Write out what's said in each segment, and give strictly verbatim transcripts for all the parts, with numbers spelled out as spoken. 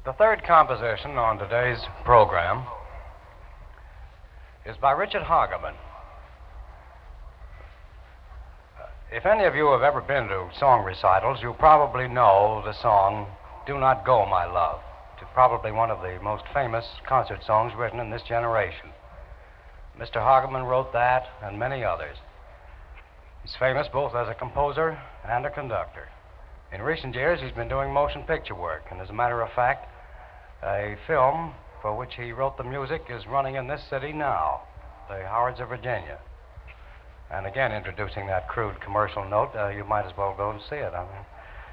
The third composition on today's program is by Richard Hageman. Uh, If any of you have ever been to song recitals, you probably know the song Do Not Go, My Love. It's probably one of the most famous concert songs written in this generation. Mister Hageman wrote that and many others. He's famous both as a composer and a conductor. In recent years, he's been doing motion picture work, and as a matter of fact, a film for which he wrote the music is running in this city now, the Howards of Virginia. And again, introducing that crude commercial note, uh, you might as well go and see it. I mean,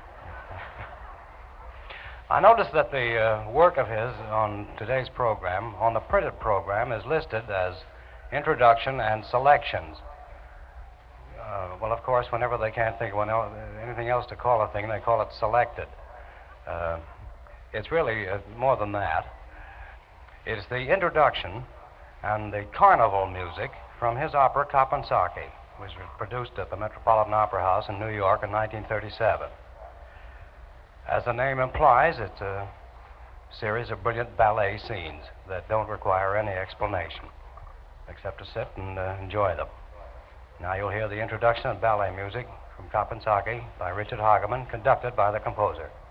I noticed that the uh, work of his on today's program, on the printed program, is listed as introduction and selections. Uh, well, of course, whenever they can't think of one el- anything else to call a thing, they call it selected. Uh, it's really uh, more than that. It's the introduction and the carnival music from his opera Kaponsaki, which was produced at the Metropolitan Opera House in New York in nineteen thirty-seven. As the name implies, it's a series of brilliant ballet scenes that don't require any explanation, except to sit and uh, enjoy them. Now you'll hear the introduction and ballet music from Kaponsaki by Richard Hageman, conducted by the composer.